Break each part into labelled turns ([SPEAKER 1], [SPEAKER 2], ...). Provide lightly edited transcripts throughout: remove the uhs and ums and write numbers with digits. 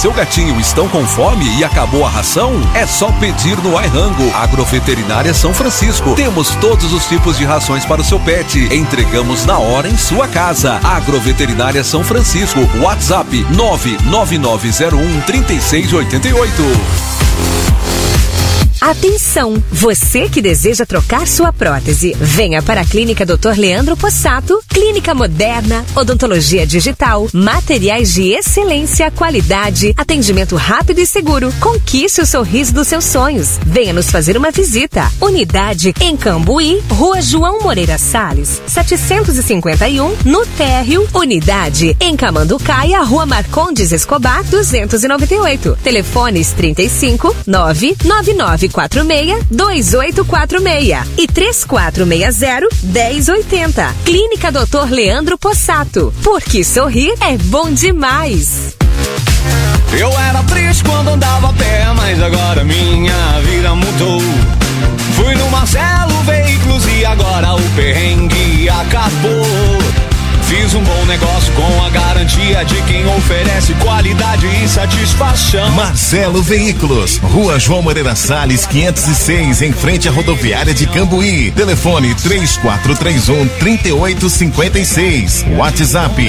[SPEAKER 1] seu gatinho estão com fome e acabou a ração? É só pedir no iRango. Agroveterinária São Francisco. Temos todos os tipos de rações para o seu pet. Entregamos na hora em sua casa. Agroveterinária São Francisco. WhatsApp 999013688.
[SPEAKER 2] Atenção! Você que deseja trocar sua prótese, venha para a Clínica Dr. Leandro Possato. Clínica moderna, odontologia digital, materiais de excelência, qualidade, atendimento rápido e seguro. Conquiste o sorriso dos seus sonhos. Venha nos fazer uma visita. Unidade em Cambuí, Rua João Moreira Salles, 751, no térreo. Unidade em Camanducaia, Rua Marcondes Escobar, 298. Telefones 35 99946-2846 e 3460-1080. Clínica Dr. Leandro Possato. Porque sorrir é bom demais.
[SPEAKER 3] Eu era triste quando andava a pé, mas agora minha vida mudou. Fui no Marcelo Veículos e agora o perrengue acabou. Fiz um bom negócio com a garantia de quem oferece qualidade e satisfação.
[SPEAKER 4] Marcelo Veículos, Rua João Moreira Salles, 506, em frente à rodoviária de Cambuí. Telefone 3431-3856. WhatsApp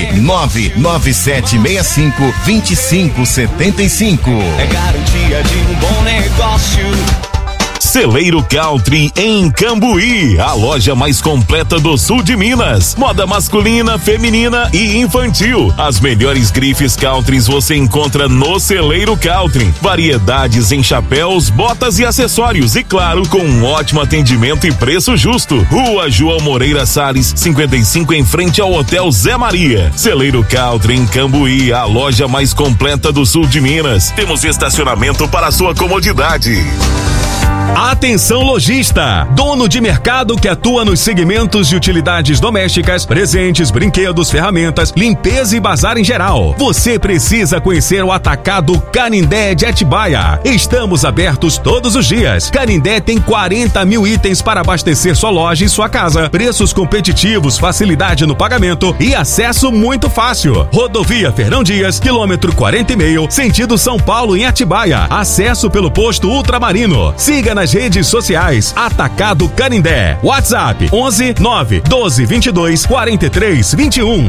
[SPEAKER 4] 99765-2575.
[SPEAKER 3] É garantia de um bom negócio.
[SPEAKER 5] Celeiro Country em Cambuí, a loja mais completa do sul de Minas. Moda masculina, feminina e infantil. As melhores grifes countries você encontra no Celeiro Country. Variedades em chapéus, botas e acessórios e claro, com um ótimo atendimento e preço justo. Rua João Moreira Salles, 55 em frente ao Hotel Zé Maria. Celeiro Country em Cambuí, a loja mais completa do sul de Minas. Temos estacionamento para sua comodidade.
[SPEAKER 6] Atenção lojista, dono de mercado que atua nos segmentos de utilidades domésticas, presentes, brinquedos, ferramentas, limpeza e bazar em geral. Você precisa conhecer o Atacado Canindé de Atibaia. Estamos abertos todos os dias. Canindé tem 40 mil itens para abastecer sua loja e sua casa. Preços competitivos, facilidade no pagamento e acesso muito fácil. Rodovia Fernão Dias, quilômetro 40,5, sentido São Paulo em Atibaia. Acesso pelo posto Ultramarino. Siga nas redes sociais Atacado Canindé. WhatsApp 11 9 12 22 43 21.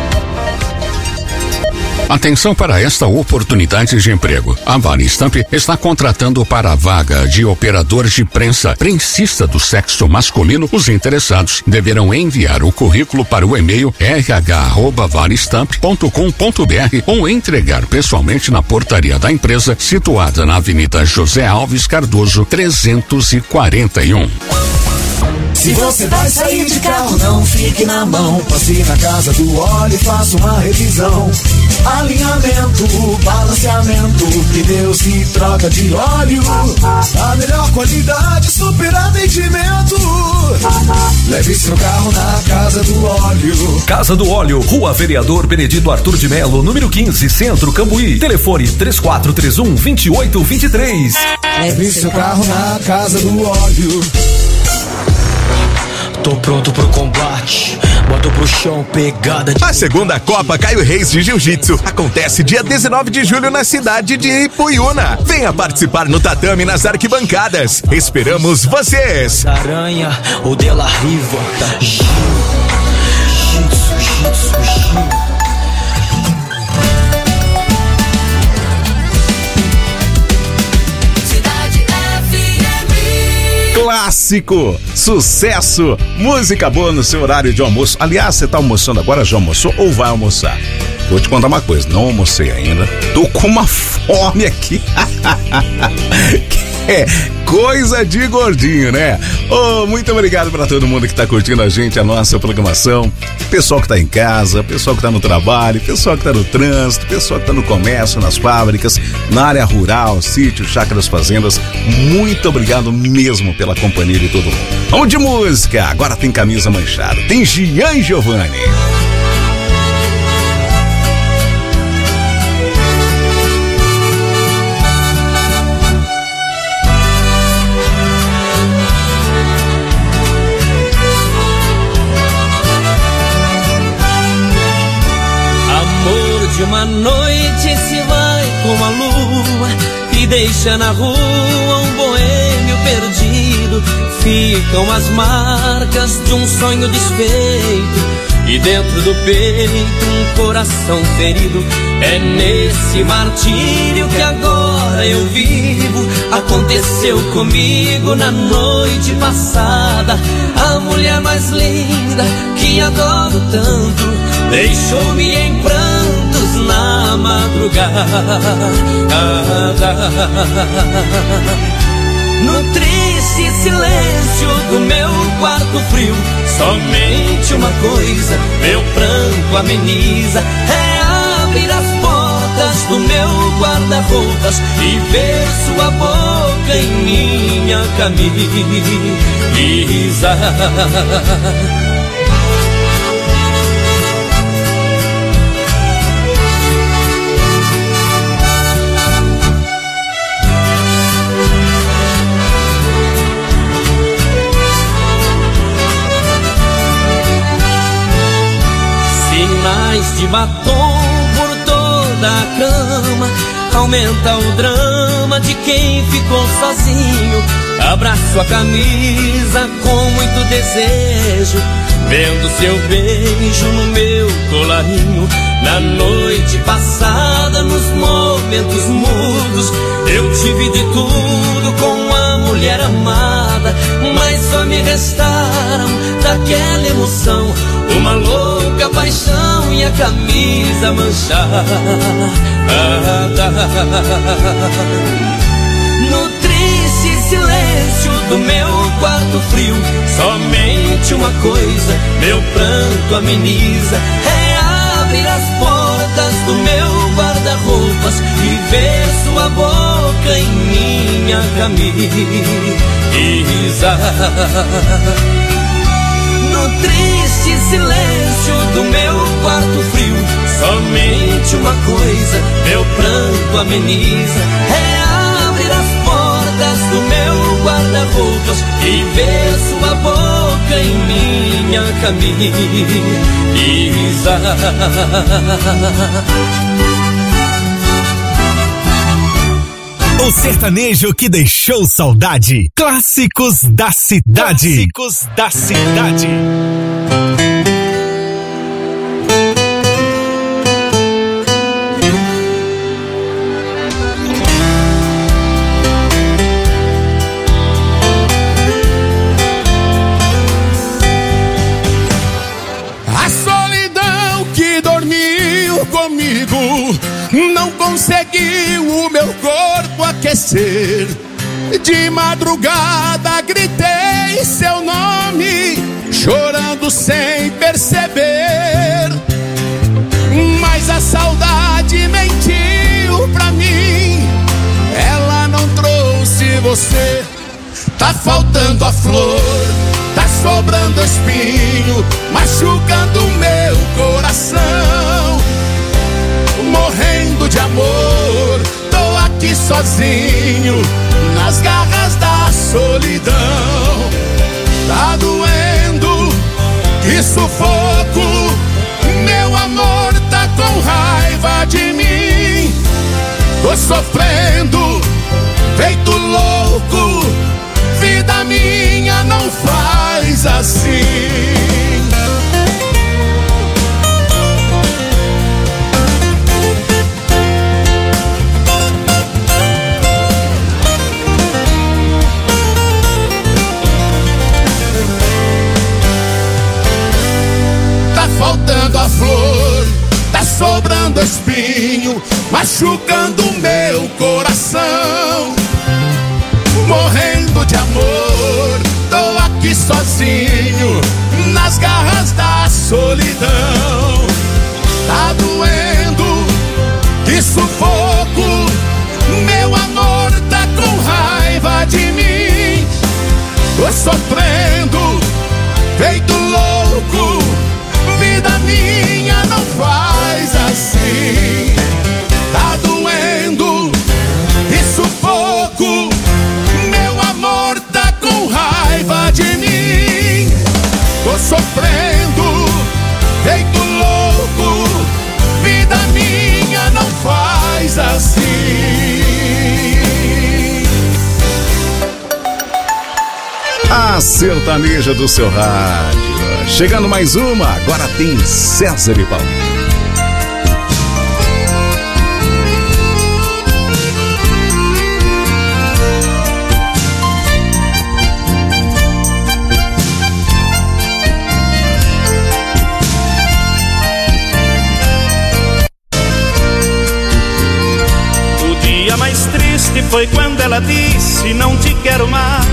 [SPEAKER 7] Atenção para esta oportunidade de emprego. A Vale Stamp está contratando para a vaga de operador de prensa prensista do sexo masculino. Os interessados deverão enviar o currículo para o e-mail rh@valestamp.com.br ou entregar pessoalmente na portaria da empresa, situada na Avenida José Alves Cardoso, 341.
[SPEAKER 8] Se você vai sair de carro, não fique na mão. Passe na Casa do Óleo e faça uma revisão. Alinhamento, balanceamento, pneus e troca de óleo. A melhor qualidade, super atendimento. Leve seu carro na Casa do Óleo.
[SPEAKER 1] Casa do Óleo, Rua Vereador Benedito Arthur de Melo, número 15, Centro, Cambuí. Telefone 3431-2823.
[SPEAKER 8] Leve seu carro na Casa do Óleo.
[SPEAKER 3] Tô pronto pro combate, boto pro chão, pegada de...
[SPEAKER 4] A segunda Copa Caio Reis de Jiu-Jitsu acontece dia 19 de julho na cidade de Ipuiuna. Venha participar no tatame nas arquibancadas. Esperamos vocês!
[SPEAKER 3] Aranha, o de la Riva, Jiu-Jitsu.
[SPEAKER 4] Clássico, sucesso, música boa no seu horário de almoço. Aliás, você tá almoçando agora? Já almoçou ou vai almoçar? Vou te contar uma coisa, não almocei ainda, tô com uma fome aqui. É coisa de gordinho, né? Oh, muito obrigado para todo mundo que tá curtindo a gente, a nossa programação. Pessoal que tá em casa, pessoal que tá no trabalho, pessoal que tá no trânsito, pessoal que tá no comércio, nas fábricas, na área rural, sítio, chácaras, fazendas. Muito obrigado mesmo pela companhia de todo mundo. Vamos de música, agora tem Camisa Manchada, tem Gian Giovanni.
[SPEAKER 3] De uma noite se vai
[SPEAKER 9] com a lua e deixa na rua um boêmio perdido. Ficam as marcas de um sonho desfeito e dentro do peito um coração ferido. É nesse martírio que agora eu vivo. Aconteceu comigo na noite passada. A mulher mais linda que adoro tanto deixou-me em prantos na madrugada. No triste silêncio do meu quarto frio, somente uma coisa meu pranto ameniza: é abrir as portas do meu guarda-roupas e ver sua boca em minha camisa. Sinais de batom por toda a cama, aumenta o drama de quem ficou sozinho. Abraço a camisa com muito desejo, vendo seu beijo no meu colarinho. Na noite passada, nos momentos mudos, eu tive de tudo com a mulher amada, mas só me restaram daquela emoção uma louca paixão e a camisa manchada. No triste silêncio do meu quarto frio, somente uma coisa meu pranto ameniza: é abrir as portas do meu guarda-roupas e ver sua boca em minha camisa. No triste silêncio do meu quarto frio, somente uma coisa meu pranto ameniza: é abrir as portas do meu guarda-roupas e ver sua boca em minha camisa.
[SPEAKER 10] O sertanejo que deixou saudade. Clássicos da cidade. Clássicos da cidade.
[SPEAKER 11] A solidão que dormiu comigo não conseguiu o meu corpo aquecer. De madrugada gritei seu nome, chorando sem perceber. Mas a saudade mentiu pra mim, ela não trouxe você. Tá faltando a flor, tá sobrando espinho, machucando o meu coração. Morrendo de amor, tô aqui sozinho, nas garras da solidão. Tá doendo, que sufoco, meu amor tá com raiva de mim. Tô sofrendo, feito louco, vida minha não faz assim. Faltando a flor, tá sobrando espinho, machucando o meu coração. Morrendo de amor, tô aqui sozinho, nas garras da solidão. Tá doendo, que sufoco, meu amor tá com raiva de mim. Tô sofrendo, feito louco, vida minha não faz assim. Tá doendo, que sufoco, meu amor tá com raiva de mim. Tô sofrendo, feito louco,
[SPEAKER 4] A sertaneja do seu rádio. Chegando mais uma, agora tem César e Paulinho.
[SPEAKER 12] O dia mais triste foi quando ela disse: não te quero mais.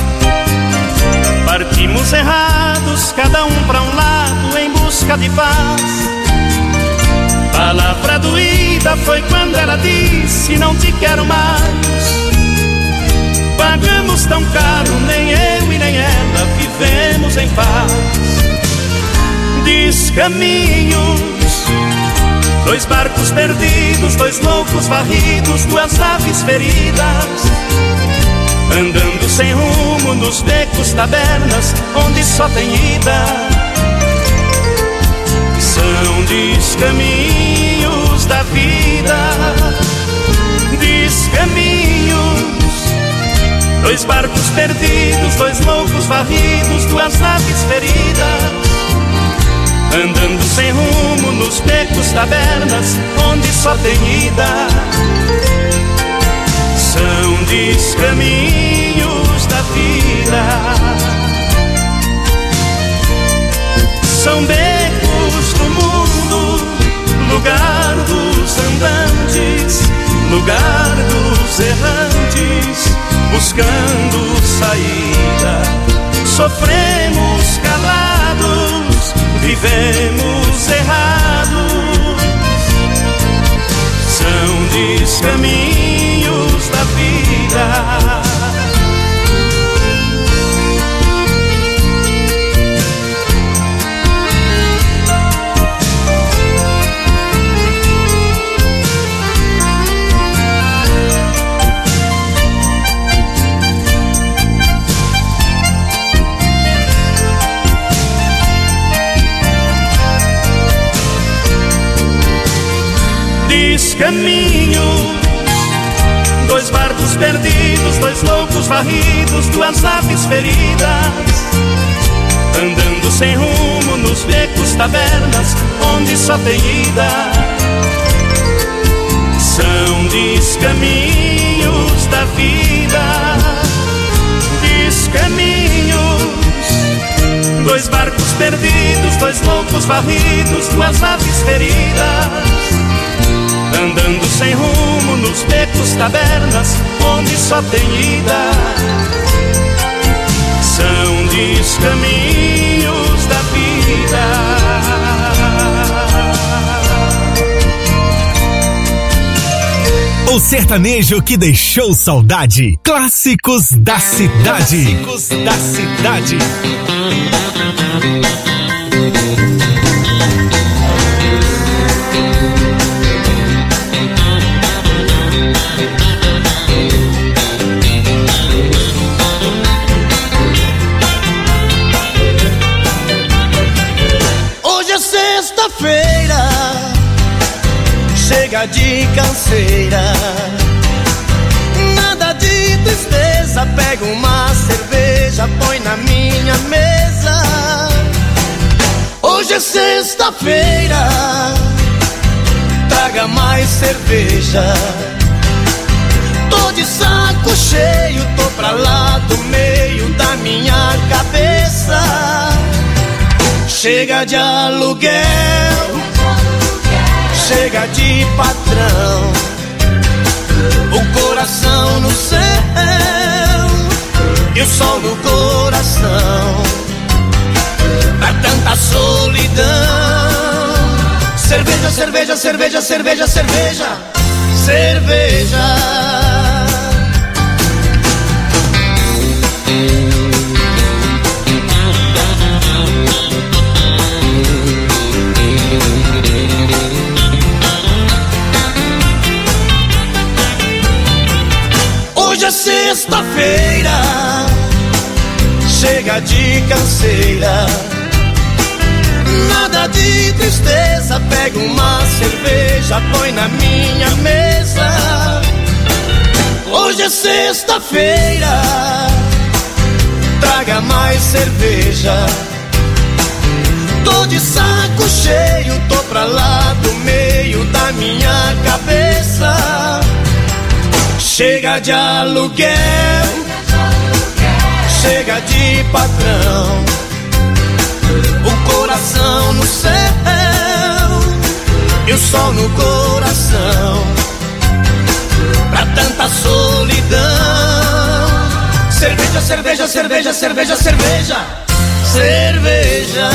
[SPEAKER 12] Partimos errados, cada um pra um lado, em busca de paz. Palavra doída foi quando ela disse: não te quero mais. Pagamos tão caro, nem eu e nem ela vivemos em paz. Descaminhos, dois barcos perdidos, dois loucos varridos, duas naves feridas, andando sem rumo nos becos, tabernas, onde só tem ida. São descaminhos da vida, descaminhos. Dois barcos perdidos, dois loucos varridos, duas naves feridas, andando sem rumo nos becos, tabernas, onde só tem ida. São descaminhos da vida. São becos do mundo, lugar dos andantes, lugar dos errantes, buscando saída. Sofremos calados, vivemos errados. São descaminhos da vida. Descaminhos, dois barcos perdidos, dois loucos varridos, duas naves feridas, andando sem rumo nos becos, tabernas, onde só tem ida. São descaminhos da vida, descaminhos, dois barcos perdidos, dois loucos varridos, duas naves feridas, andando sem rumo nos becos, tabernas, onde só tem ida. São descaminhos da vida.
[SPEAKER 10] O sertanejo que deixou saudade. Clássicos da cidade. Clássicos da cidade.
[SPEAKER 13] Sexta-feira, chega de canseira, nada de tristeza. Pega uma cerveja, põe na minha mesa. Hoje é sexta-feira, traga mais cerveja. Tô de saco cheio, tô pra lá do meio da minha cabeça. Chega de aluguel, chega de patrão, o coração no céu e o sol no coração. Pra tanta solidão. Cerveja, cerveja, cerveja, cerveja, cerveja, cerveja. Hoje é sexta-feira, chega de canseira, nada de tristeza. Pega uma cerveja, põe na minha mesa. Hoje é sexta-feira, traga traga mais cerveja. Tô de saco cheio, tô pra lá do meio da minha cabeça. Chega de aluguel, chega de patrão. O coração no céu e o sol no coração. Pra tanta solidão. Cerveja, cerveja, cerveja, cerveja, cerveja, cerveja.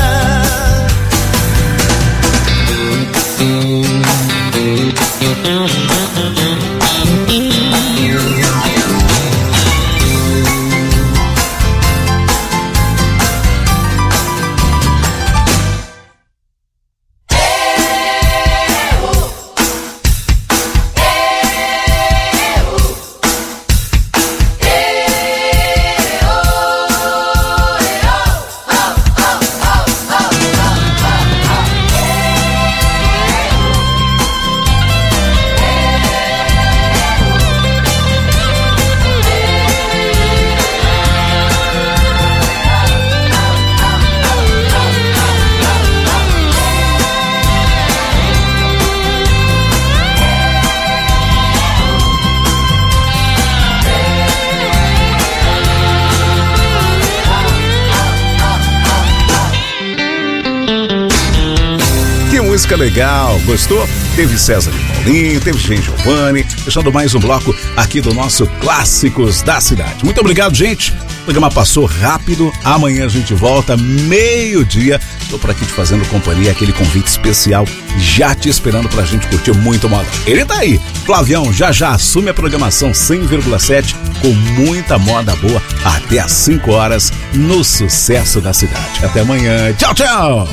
[SPEAKER 4] Música legal, gostou? Teve César e Paulinho, teve Gen Giovanni, fechando mais um bloco aqui do nosso Clássicos da Cidade. Muito obrigado, gente. O programa passou rápido. Amanhã a gente volta, meio-dia. Estou por aqui te fazendo companhia, aquele convite especial, já te esperando pra gente curtir muito moda. Ele tá aí. Flavião já assume a programação 100,7 com muita moda boa até às 5 horas no Sucesso da Cidade. Até amanhã. Tchau, tchau.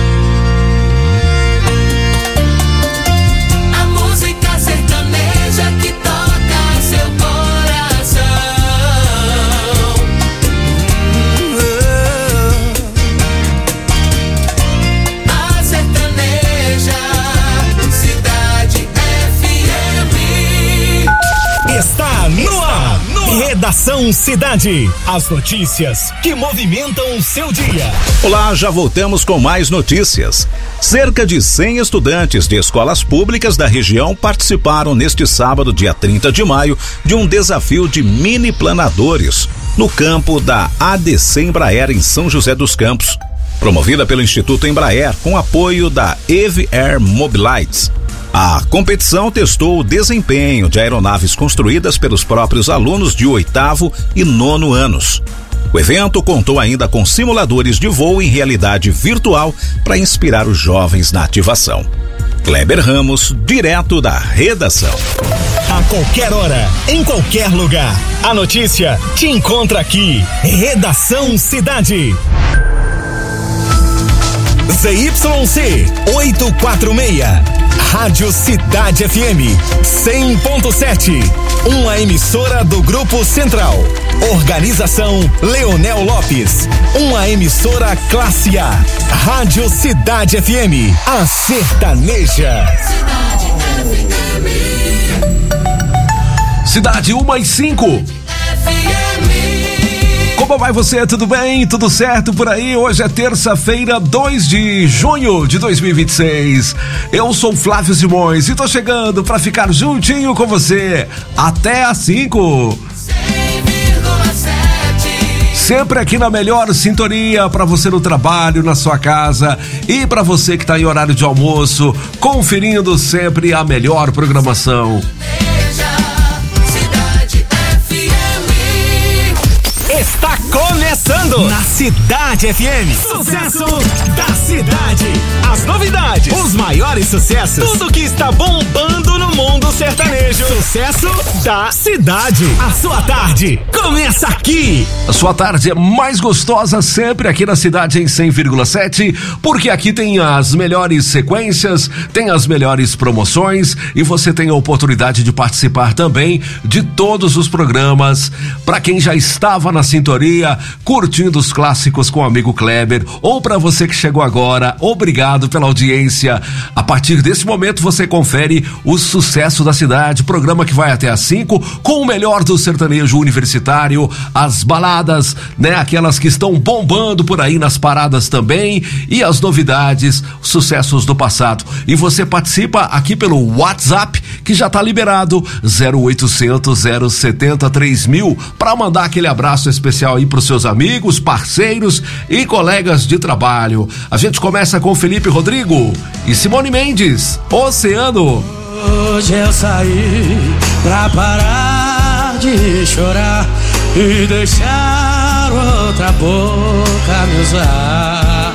[SPEAKER 10] Redação Cidade. As notícias que movimentam o seu dia.
[SPEAKER 4] Olá, já voltamos com mais notícias. Cerca de 100 estudantes de escolas públicas da região participaram neste sábado, dia 30 de maio, de um desafio de mini planadores no campo da ADC Embraer em São José dos Campos, promovida pelo Instituto Embraer com apoio da EVE Air Mobilites. A competição testou o desempenho de aeronaves construídas pelos próprios alunos de 8º e 9º anos. O evento contou ainda com simuladores de voo em realidade virtual para inspirar os jovens na ativação. Kleber Ramos, direto da redação.
[SPEAKER 10] A qualquer hora, em qualquer lugar, a notícia te encontra aqui. Redação Cidade. ZYC 846, Rádio Cidade FM 100.7, uma emissora do Grupo Central. Organização Leonel Lopes, uma emissora classe A. Rádio Cidade FM, a sertaneja.
[SPEAKER 1] Cidade 1/5. Como vai você? Tudo bem? Tudo certo por aí? Hoje é terça-feira, 2 de junho de 2026. Eu sou Flávio Simões e tô chegando pra ficar juntinho com você até às 5. Sempre aqui na melhor sintonia para você no trabalho, na sua casa e para você que tá em horário de almoço, conferindo sempre a melhor programação.
[SPEAKER 10] Está começando na Cidade FM. Sucesso da cidade. As novidades, os maiores sucessos, tudo que está bombando no mundo sertanejo. Sucesso da cidade. A sua tarde começa aqui.
[SPEAKER 1] A sua tarde é mais gostosa sempre aqui na Cidade em 100,7, porque aqui tem as melhores sequências, tem as melhores promoções e você tem a oportunidade de participar também de todos os programas. Para quem já estava na sintonia, curtindo os clássicos com o amigo Kleber, ou para você que chegou agora, obrigado pela audiência. A partir desse momento você confere o Sucesso da Cidade, programa
[SPEAKER 14] programa que vai até às 5, com o melhor do sertanejo universitário, as baladas, né? Aquelas que estão bombando por aí nas paradas também, e as novidades, sucessos do passado. E você participa aqui pelo WhatsApp, que já tá liberado, 0800 070 3000, para mandar aquele abraço especial aí pros seus amigos, parceiros e colegas de trabalho. A gente começa com Felipe Rodrigo e Simone Mendes, Oceano.
[SPEAKER 13] Hoje eu saí pra parar de chorar e deixar outra boca me usar.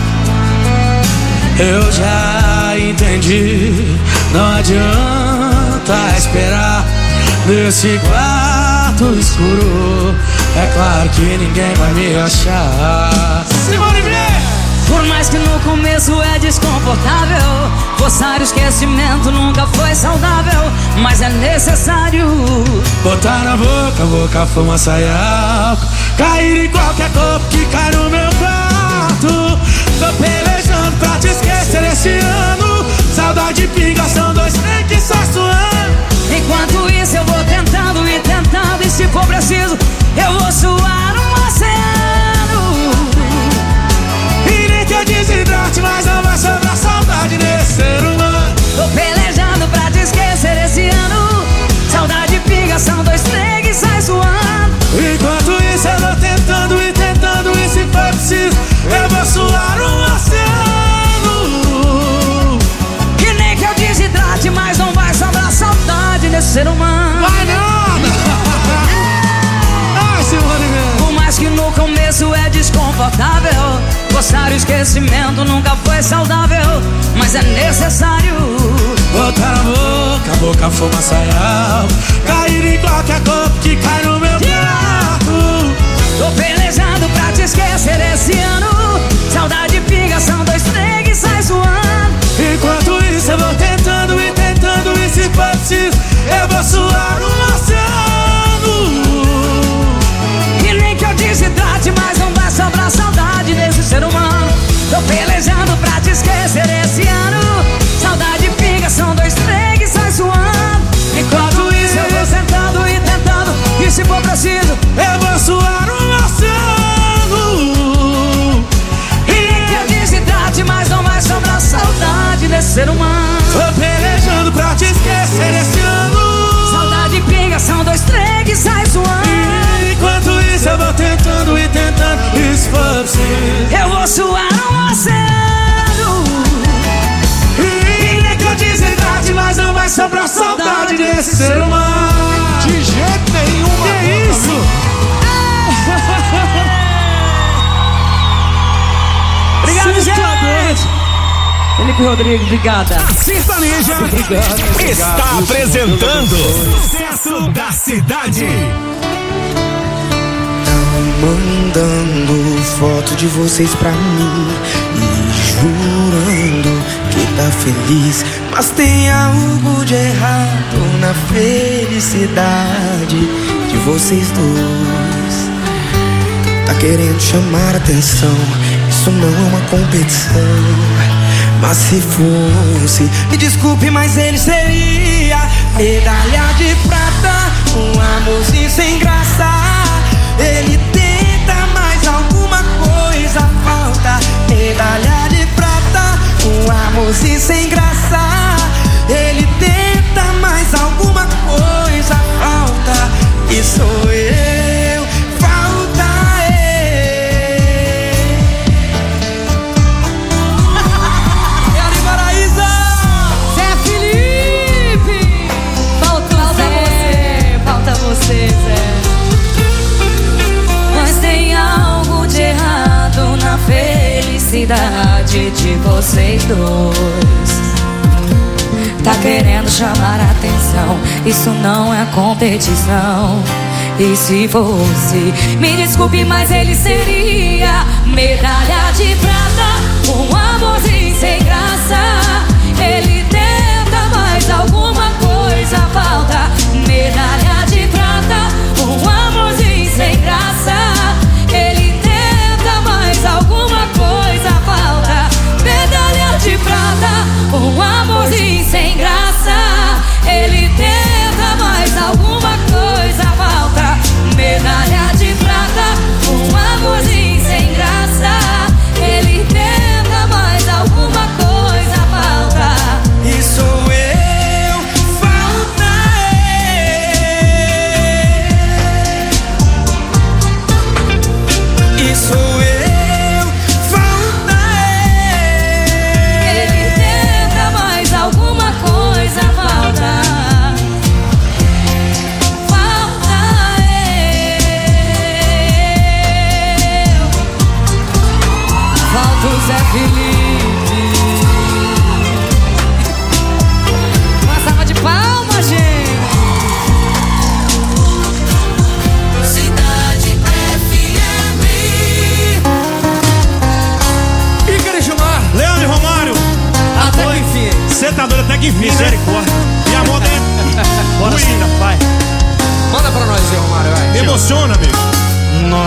[SPEAKER 13] Eu já entendi, não adianta esperar nesse quarto escuro. É claro que ninguém vai me achar. Simone Mendes!
[SPEAKER 15] Por mais que no começo é desconfortável, forçar o esquecimento nunca foi saudável, mas é necessário
[SPEAKER 13] botar na boca, fumaça e álcool, cair em qualquer corpo que cai no meu quarto. Tô pelejando pra te esquecer esse ano. Saudade pinga, são dois trem que só suando.
[SPEAKER 15] Enquanto isso eu vou tentando e tentando, e se for preciso eu vou suar um oceano.
[SPEAKER 13] E nem que eu desidrate, mas não vai sobrar saudade nesse ser humano.
[SPEAKER 15] Tô pelejando pra te esquecer esse ano. Saudade pinga, são dois trem que sai suando.
[SPEAKER 13] Enquanto isso eu vou tentando e tentando, e se for preciso eu vou suar um oceano.
[SPEAKER 15] E nem que eu desidrate, mas não vai sobrar saudade nesse ser humano.
[SPEAKER 13] Vai nada! Ai, Simone Mendes!
[SPEAKER 15] Por mais que no começo é desconfortável, forçar o esquecimento nunca foi saudável, mas é necessário
[SPEAKER 13] botar na boca, fumaça e álcool, cair em qualquer corpo que cai no meu quarto.
[SPEAKER 15] Tô pelejando pra te esquecer esse ano. Saudade pinga, são dois trem que sai suando.
[SPEAKER 13] Enquanto isso eu vou tentando e tentando, e se for preciso eu vou suar um oceano.
[SPEAKER 15] E nem que eu desidrate, mas não vai sobrar saudade nesse ser humano. Tô pelejando pra te esquecer esse ano. Saudade pinga, são dois trem que sai suando. Enquanto isso eu vou tentando e tentando, e se for preciso
[SPEAKER 13] eu vou suar um oceano.
[SPEAKER 15] E nem que eu desidrate, mas não vai sobrar saudade nesse ser humano.
[SPEAKER 13] Tô pelejando pra te esquecer esse ano.
[SPEAKER 15] Saudade pinga, são dois trem que sai suando.
[SPEAKER 13] Enquanto isso eu vou tentando e tentando, e se for preciso
[SPEAKER 15] eu vou suar um oceano.
[SPEAKER 13] E nem que eu desidrate, mas não vai sobrar saudade desse ser humano.
[SPEAKER 11] De jeito nenhum.
[SPEAKER 13] Que isso?
[SPEAKER 15] Obrigado, gente. Felipe Rodrigo, obrigada.
[SPEAKER 10] A Sertaneja está apresentando Sucesso da Cidade.
[SPEAKER 16] Mandando foto de vocês pra mim e jurando que tá feliz, mas tem algo de errado na felicidade de vocês dois. Tá querendo chamar atenção, isso não é uma competição. Mas se fosse, me desculpe, mas ele seria medalha de prata, um amorzinho sem graça. Ele tenta, mas alguma coisa falta. Medalha de prata, um amorzinho sem graça. Ele tenta, mas alguma coisa falta. E sou eu, falta
[SPEAKER 15] Ari Paraíso, Zé Felipe. Falta você, Zé. Mas tem algo de errado na felicidade de vocês dois. Tá querendo chamar a atenção, isso não é competição. E se fosse, me desculpe, mas ele seria medalha de prata, um amorzinho sem graça. Ele tenta, mas alguma coisa falta. Medalha de prata, um amorzinho sem graça. Ele tenta, mas alguma coisa falta. Medalha de prata, um amorzinho sem graça. Ele tenta,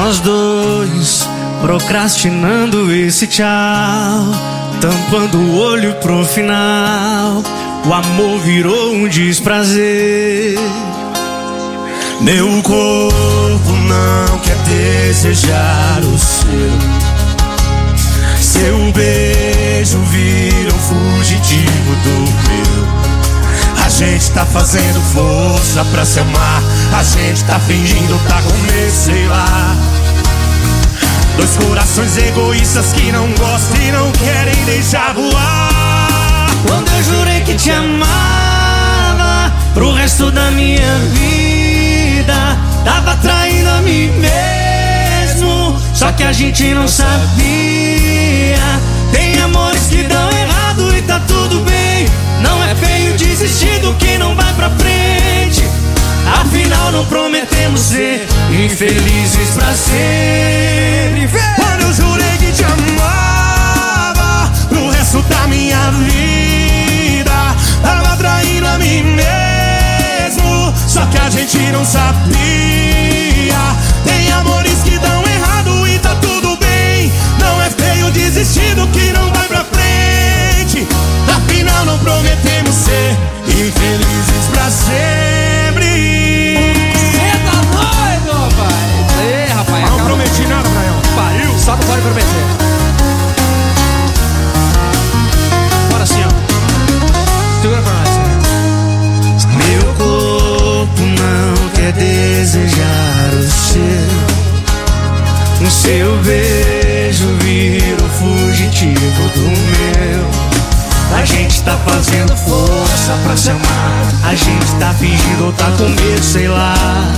[SPEAKER 17] Nós dois procrastinando esse tchau, tampando o olho pro final. O amor virou um desprazer. Meu corpo não quer desejar o seu. Seu beijo vira um fugitivo do meu. A gente tá fazendo força pra se amar. A gente tá fingindo tá comer, sei lá. Dois corações egoístas que não gostam e não querem deixar voar. Quando eu jurei que te amava pro resto da minha vida, tava traindo a mim mesmo, só que a gente não sabia. Tem amores que dão errado e tá tudo bem. Não é feio desistir do que não vai pra frente. Afinal não prometemos ser infelizes pra sempre. Quando eu jurei que te amava pro resto da minha vida, tava traindo a mim mesmo, só que a gente não sabia. Tem amores que dão errado e tá tudo bem. Não é feio desistir do que não vai pra frente. Afinal não prometemos ser infelizes pra sempre.
[SPEAKER 18] Cê tá doido, pai? Ei, rapaz,
[SPEAKER 17] não prometi nada pra ela.
[SPEAKER 18] Pariu, só não pode prometer.
[SPEAKER 17] Bora assim, ó. Segura pra nós. Meu corpo não quer desejar o seu. O seu beijo vira o fugitivo do meu. A gente tá fazendo força pra se amar. A gente tá fingindo ou tá com medo, sei lá.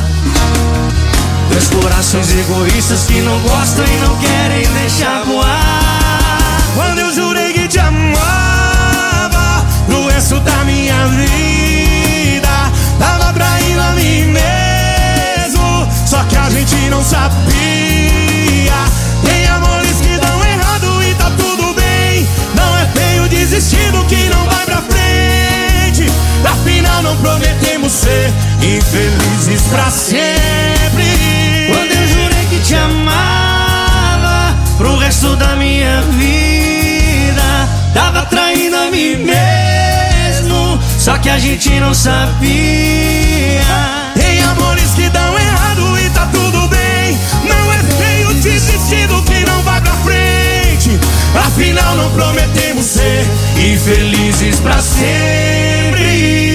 [SPEAKER 17] Dois corações egoístas que não gostam e não querem deixar voar. Quando eu jurei que te amava pro resto da minha vida, tava traindo a mim mesmo, só que a gente não sabia. Tem amores que dão errado e tá tudo bem. Não é feio desistir do que não vai pra frente. Afinal não prometemos ser infelizes pra sempre. Quando eu jurei que te amava pro resto da minha vida, tava traindo a mim mesmo, só que a gente não sabia. Tem amores que dão errado e tá tudo bem. Não é feio desistir do que não vai pra frente. Afinal não prometemos ser infelizes pra sempre.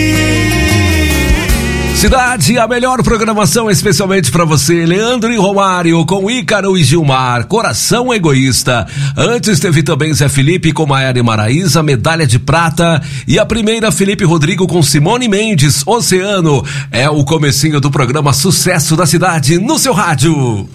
[SPEAKER 14] Cidade, a melhor programação especialmente pra você. Leandro e Romário com Ícaro e Gilmar, Coração Egoísta. Antes teve também Zé Felipe com Maiara e Maraísa, Medalha de Prata. E a primeira, Felipe Rodrigo com Simone Mendes, Oceano. É o comecinho do programa Sucesso da Cidade no seu rádio.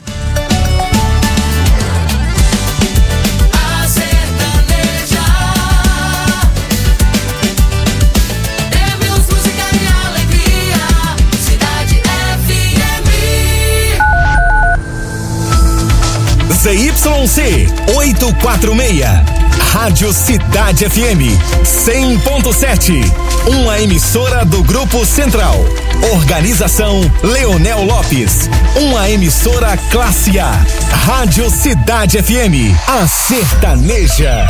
[SPEAKER 10] ZYC 846, Rádio Cidade FM 100.7, uma emissora do Grupo Central. Organização Leonel Lopes, uma emissora classe A. Rádio Cidade FM, a sertaneja.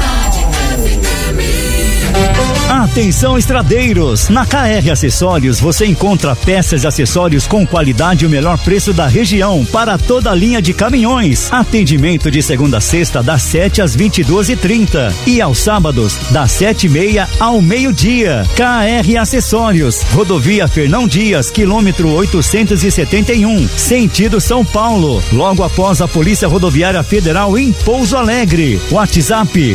[SPEAKER 19] Atenção estradeiros, na KR Acessórios você encontra peças e acessórios com qualidade e o melhor preço da região para toda a linha de caminhões. Atendimento de segunda a sexta das 7 às 22h30 e aos sábados das 7h30 ao meio-dia. KR Acessórios, Rodovia Fernão Dias, quilômetro 871, sentido São Paulo, logo após a Polícia Rodoviária Federal em Pouso Alegre. WhatsApp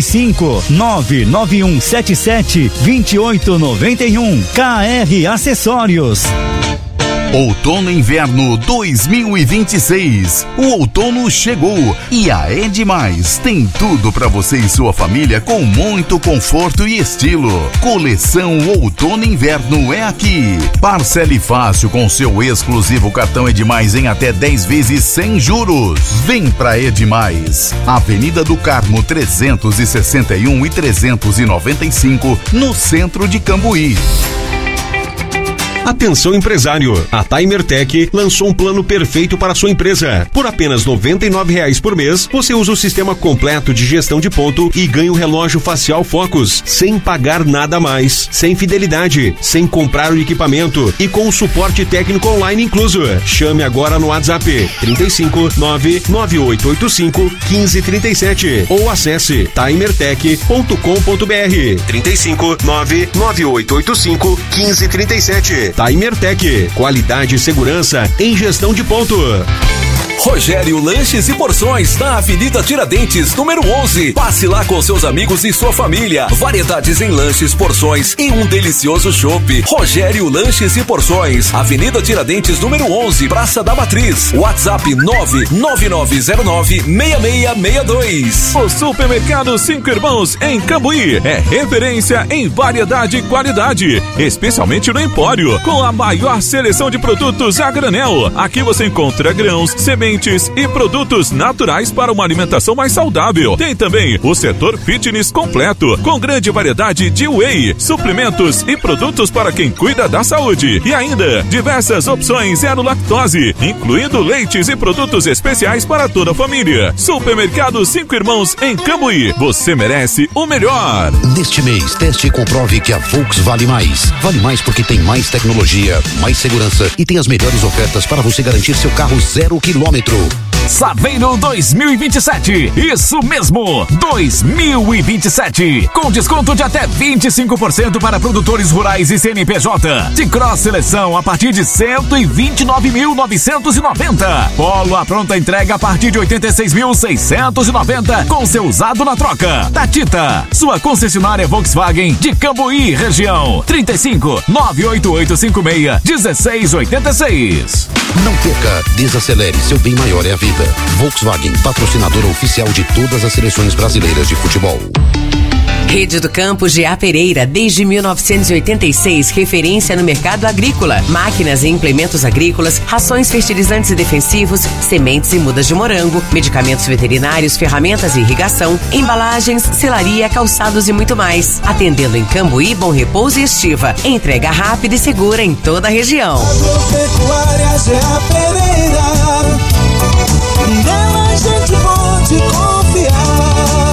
[SPEAKER 19] 35-99177-2891. KR Acessórios.
[SPEAKER 20] Outono e Inverno 2026. O outono chegou e a Edmais tem tudo para você e sua família com muito conforto e estilo. Coleção Outono e Inverno é aqui. Parcele fácil com seu exclusivo cartão Edmais em até 10 vezes sem juros. Vem pra Edmais. Avenida do Carmo 361 e 395 no centro de Cambuí.
[SPEAKER 21] Atenção empresário, a Timertec lançou um plano perfeito para a sua empresa. Por apenas R$ 99,00 por mês, você usa o sistema completo de gestão de ponto e ganha o relógio facial Focus, sem pagar nada mais, sem fidelidade, sem comprar o equipamento e com o suporte técnico online incluso. Chame agora no WhatsApp 35 99885 1537 ou acesse timertec.com.br 35 99885 1537. Timertec, qualidade e segurança em gestão de ponto.
[SPEAKER 1] Rogério Lanches e Porções, na Avenida Tiradentes, número 11. Passe lá com seus amigos e sua família. Variedades em lanches, porções e um delicioso chopp. Rogério Lanches e Porções, Avenida Tiradentes, número 11, Praça da Matriz. WhatsApp 99909-6662.
[SPEAKER 6] O Supermercado 5 Irmãos em Cambuí é referência em variedade e qualidade, especialmente no Empório, com a maior seleção de produtos a granel. Aqui você encontra grãos, sementes e produtos naturais para uma alimentação mais saudável. Tem também o setor fitness completo, com grande variedade de whey, suplementos e produtos para quem cuida da saúde. E ainda diversas opções zero lactose, incluindo leites e produtos especiais para toda a família. Supermercado 5 Irmãos em Cambuí. Você merece o melhor.
[SPEAKER 22] Neste mês, teste e comprove que a Volks vale mais. Vale mais porque tem mais tecnologia, mais segurança e tem as melhores ofertas para você garantir seu carro 0 km.
[SPEAKER 23] Saveiro 2027, isso mesmo, 2027, com desconto de até 25% para produtores rurais e CNPJ, de cross seleção a partir de 129.990, Polo à pronta entrega a partir de 86.690, com seu usado na troca. Tatita, sua concessionária Volkswagen de Cambuí, região, 35 98856 1686.
[SPEAKER 22] Não perca, desacelere, seu bem maior é a vida. Volkswagen, patrocinadora oficial de todas as seleções brasileiras de futebol.
[SPEAKER 2] Rede do Campo G.A. Pereira, desde 1986, referência no mercado agrícola. Máquinas e implementos agrícolas, rações, fertilizantes e defensivos, sementes e mudas de morango, medicamentos veterinários, ferramentas e irrigação, embalagens, selaria, calçados e muito mais. Atendendo em Cambuí, Bom Repouso e Estiva. Entrega rápida e segura em toda a região.
[SPEAKER 8] Agropecuária G.A. Pereira, nela a gente pode confiar.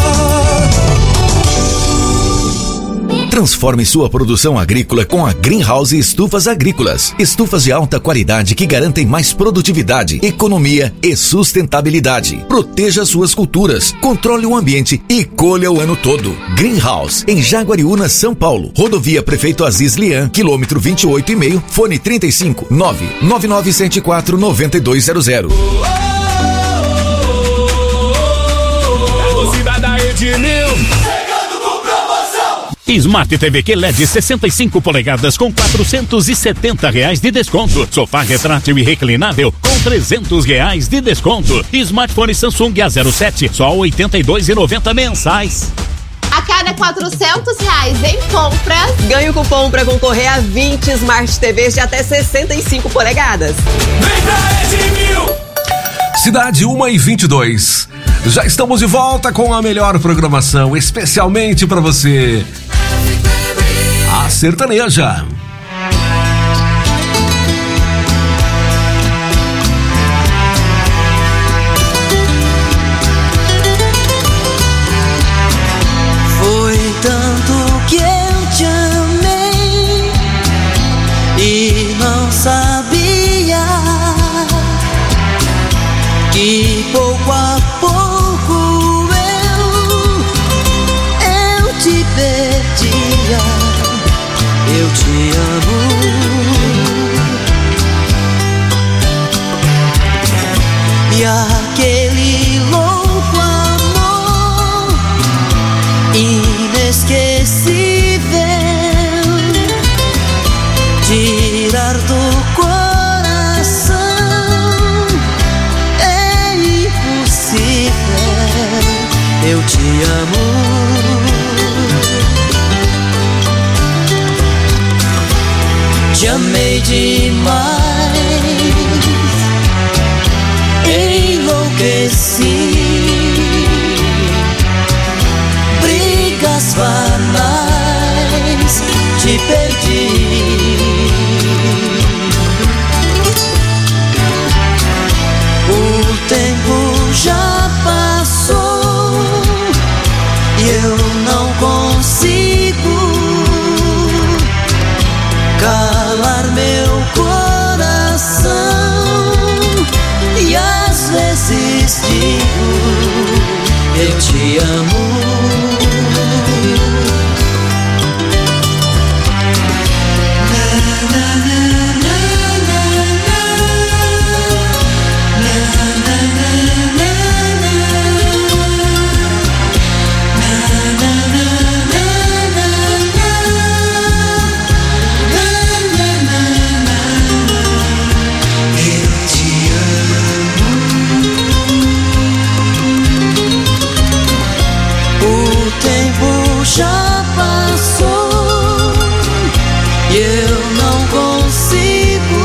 [SPEAKER 24] Transforme sua produção agrícola com a Greenhouse Estufas Agrícolas. Estufas de alta qualidade que garantem mais produtividade, economia e sustentabilidade. Proteja suas culturas, controle o ambiente e colha o ano todo. Greenhouse, em Jaguariúna, São Paulo. Rodovia Prefeito Aziz Lian, quilômetro 28,5, fone 35 99974 9200.
[SPEAKER 25] Smart TV QLED 65 polegadas com R$470 de desconto. Sofá retrátil e reclinável com R$300 de desconto. Smartphone Samsung A07 só R$82,90 mensais.
[SPEAKER 26] A cada R$400 em compras, ganhe o cupom para concorrer a 20 Smart TVs de até 65 polegadas.
[SPEAKER 14] Vem pra Edmil! Cidade 1h22. Já estamos de volta com a melhor programação, especialmente para você. A Sertaneja.
[SPEAKER 27] Foi tanto que eu te amei e não sabia que pouco a pouco eu te perdia. Eu te amo e aquele louco amor inesquecível tirar do coração é impossível. Eu te amo. Te amei demais, enlouqueci. Brigas banais, te perdi. tempo já passou e eu não consigo calar meu coração. E às vezes digo, eu te amo. Já passou e eu não consigo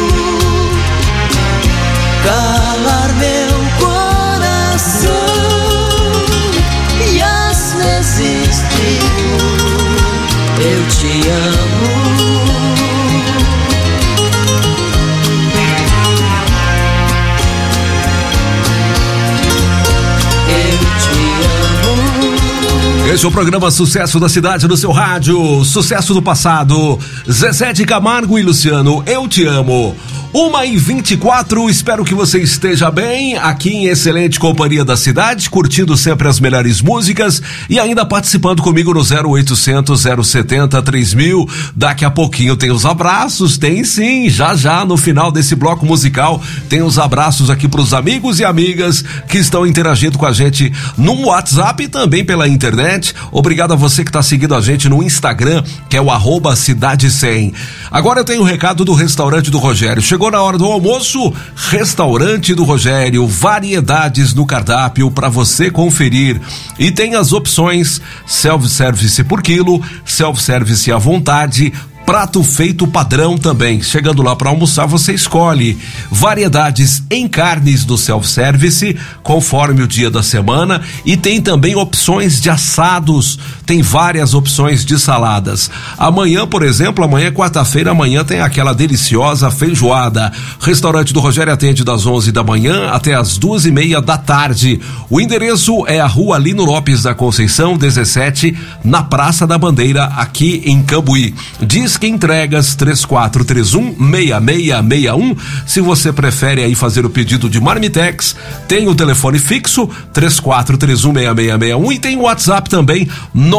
[SPEAKER 27] calar meu coração. E às vezes digo, eu te amo.
[SPEAKER 14] Esse é o programa Sucesso da Cidade no seu rádio, sucesso do passado. Zezé de Camargo e Luciano, eu te amo. 1h24, espero que você esteja bem, aqui em excelente companhia da cidade, curtindo sempre as melhores músicas e ainda participando comigo no 0800 070 3000. Daqui a pouquinho tem os abraços, tem sim, já no final desse bloco musical tem os abraços aqui pros amigos e amigas que estão interagindo com a gente no WhatsApp e também pela internet. Obrigado a você que está seguindo a gente no Instagram, que é o @Cidade100. Agora eu tenho um recado do Restaurante do Rogério. Chegou na hora do almoço, Restaurante do Rogério, variedades no cardápio para você conferir. E tem as opções self-service por quilo, self-service à vontade, prato feito padrão também. Chegando lá para almoçar, você escolhe variedades em carnes do self-service, conforme o dia da semana, e tem também opções de assados, tem várias opções de saladas. Amanhã, por exemplo, amanhã é quarta-feira, amanhã tem aquela deliciosa feijoada. Restaurante do Rogério atende das 11 da manhã até as 2:30 da tarde. O endereço é a Rua Lino Lopes da Conceição, 17, na Praça da Bandeira, aqui em Cambuí. Diz que entregas 3431-6661. Se você prefere aí fazer o pedido de marmitex, tem o telefone fixo 3431-6661 e tem o WhatsApp também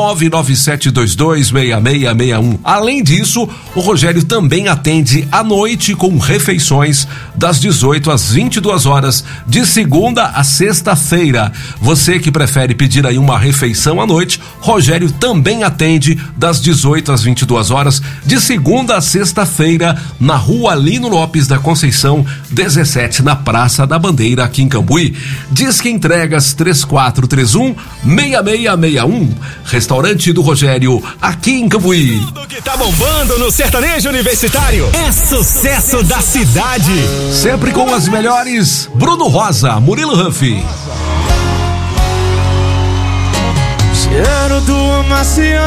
[SPEAKER 14] 997226661. Além disso, o Rogério também atende à noite com refeições das 18 às 22 horas, de segunda a sexta-feira. Você que prefere pedir aí uma refeição à noite, Rogério também atende das 18 às 22 horas, de segunda a sexta-feira, na Rua Lino Lopes da Conceição, 17, na Praça da Bandeira, aqui em Cambuí. Diz que entregas 3431-6661. Restaurante do Rogério, aqui em Cambuí.
[SPEAKER 10] Tudo que tá bombando no sertanejo universitário é sucesso da cidade.
[SPEAKER 14] Sempre com as melhores, Bruno Rosa, Murilo Huff.
[SPEAKER 17] Cheiro do amaciante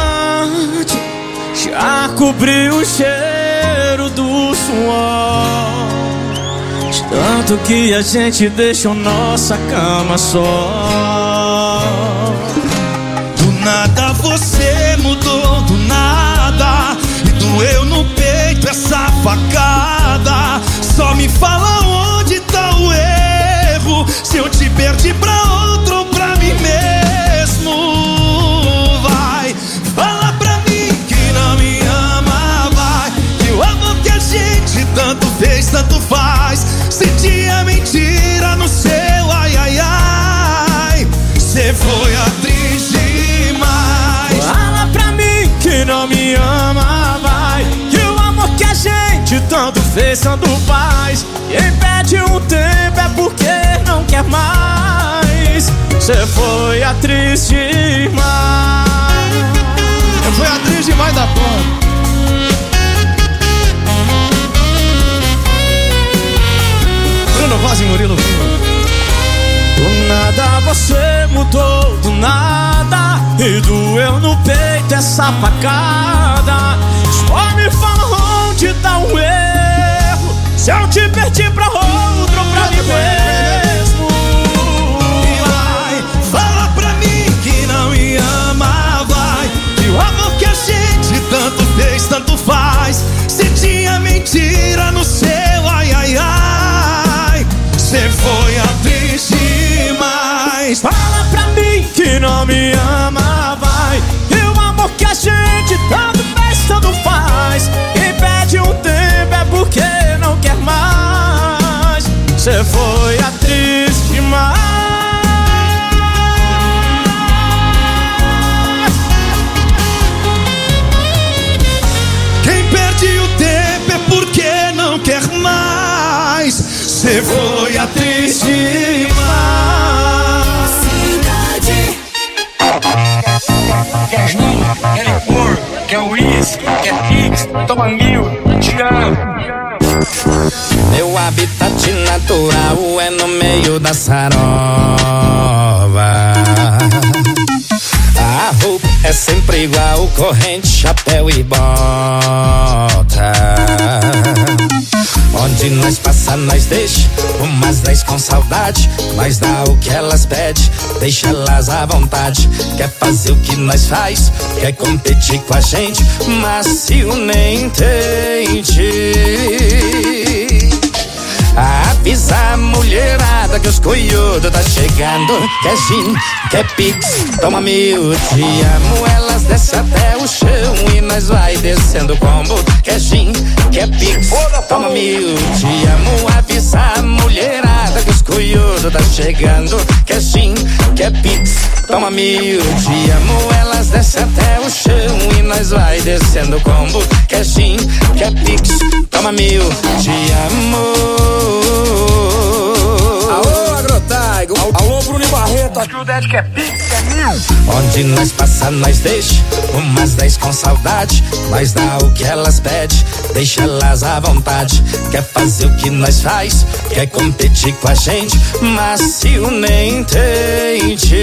[SPEAKER 17] já cobriu o cheiro do suor, de tanto que a gente deixou nossa cama só.
[SPEAKER 13] Do nada você mudou, do nada, e doeu no peito essa facada. Só me fala onde tá o erro, se eu te perdi pra outro ou pra mim mesmo. Vai, fala pra mim que não me ama, vai, que o amor que a gente tanto fez, tanto faz. Sentia mentira no seu ai, ai, ai. Cê foi atriz demais.
[SPEAKER 17] Fala pra mim que não me ama, vai, que o amor que a gente tanto fez, tanto faz. Quem perde um tempo é porque não quer mais. Cê foi atriz demais.
[SPEAKER 13] Eu fui atriz demais da porra. Bruno Rosa e Murilo.
[SPEAKER 17] Do nada você mudou, do nada, e doeu no peito essa facada. Só me fala onde tá o erro, se eu te perdi pra outro ou pra mim mesmo.
[SPEAKER 13] Cê foi a triste demais. Quem perde o tempo é porque não quer mais. Cê foi a triste demais.
[SPEAKER 27] Cidade.
[SPEAKER 3] Quer gin, quer licor, quer uísque, quer pix, toma 1000, te amo.
[SPEAKER 4] Meu habitat natural é no meio da sarova. A roupa é sempre igual, corrente, chapéu e bota. Onde nós passa, nós deixa umas 10 com saudade. Nós dá o que elas pedem, deixa elas à vontade. Quer fazer o que nós faz, quer competir com a gente, macio nem entende. Avisa a mulherada que os coiudos tá chegando. Quer gin, quer pix, toma 1000, te amo. Elas descem até o chão e nós vai descendo o combo. Quer gin, quer pix, toma 1000, te amo. Avisa a mulherada que os coiudos tá chegando. Quer gin, quer pix, toma 1000, te amo. Elas descem até o chão e nós vai descendo o combo. Quer gin, quer pix, toma 1000, te amo.
[SPEAKER 3] Alô, Agrotaigo. Alô, Bruno Barreto. Aqui o Ded quer pix, quer 1000.
[SPEAKER 4] Onde nós passa, nós deixa umas 10 com saudade. Nós dá o que elas pedem, deixa elas à vontade. Quer fazer o que nós faz, quer competir com a gente, macio nem entende.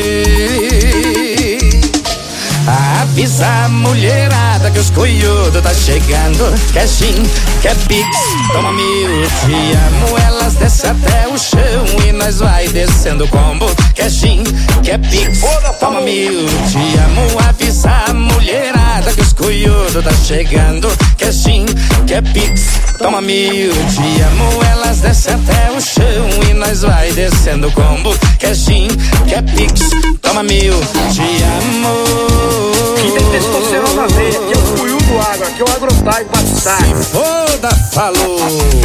[SPEAKER 4] Avisa a mulherada que os coiudos tá chegando. Quer gin, quer pix, toma 1000, te amo. Elas descem até o chão e nós vai descendo o combo. Quer gin, quer pix, toma 1000, te amo. Avisa a mulherada que os coiudos tá chegando. Quer gin, quer pix, toma 1000, te amo. Elas descem até o chão e nós vai descendo o combo. Quer gin, quer pix, toma 1000, te amo.
[SPEAKER 3] Quem tem testosterona na veia, aqui é o Cuiu do Agro, aqui é o Agrotaigo Batsai.
[SPEAKER 4] Se foda, falou.